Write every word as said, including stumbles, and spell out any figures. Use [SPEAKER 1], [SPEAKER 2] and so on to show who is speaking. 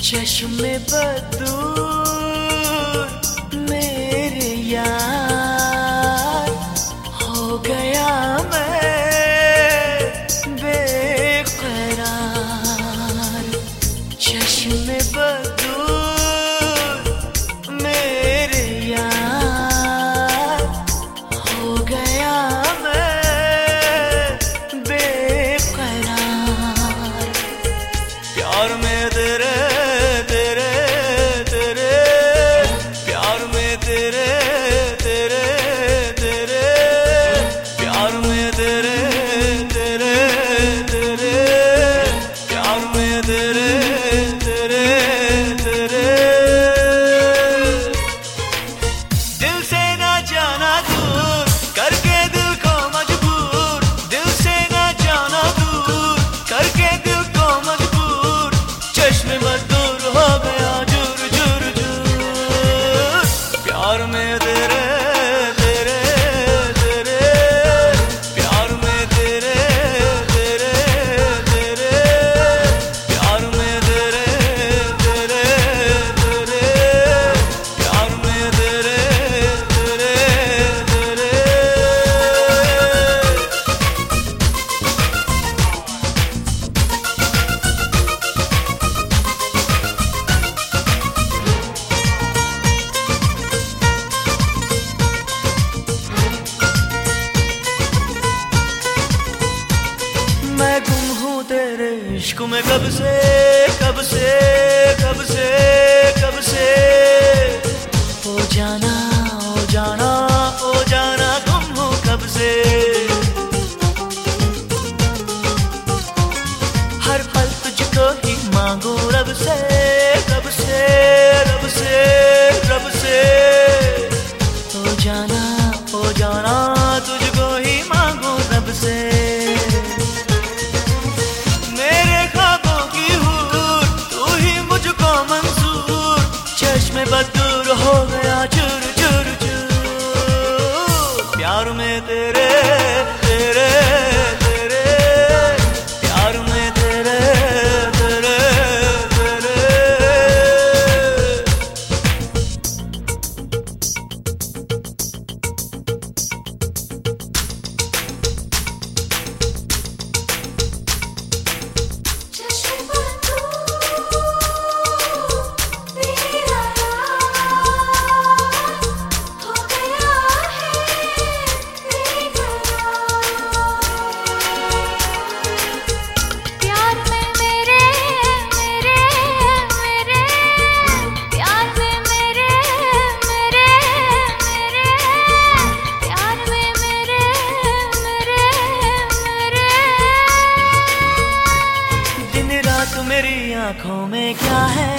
[SPEAKER 1] चश्मे बदूर मेरे यार, हो गया मैं बेकरार। चश्मे बदूर मेरे यार, हो गया मैं बेकरार। प्यार में तेरे तेरे तेरे प्यार में तेरे तेरे तेरे प्यार में तेरे तेरे तेरे प्यार में तेरे तेरे तेरे दिल से ना जाना दूर करके दिल को मजबूर, दिल से ना जाना दूर करके दिल को मजबूर। चश्मे बदूर हो गया जुर जुर जुर। प्यार में तेरे तेरे तेरे प्यार में तेरे तेरे तेरे प्यार में तेरे तेरे तेरे प्यार में तेरे तेरे तेरे। मैं गुम हूँ तेरे इश्क में कब से कब से कब से कब से। ओ जाना ओ जाना ओ जाना गुम हूँ कब से। हर पल तुझको ही मांगू रब से रब से रब से रब से। ओ जाना ओ जाना तुझको ही मांगू रब से। मेरे ख्वाबों की हूर तू ही मुझको मंजूर। चश्मे बदूर हो गया चूर चूर चूर। प्यार में तेरे तेरे तेरे प्यार में तेरे तेरे तेरे। मेरी आंखों में क्या है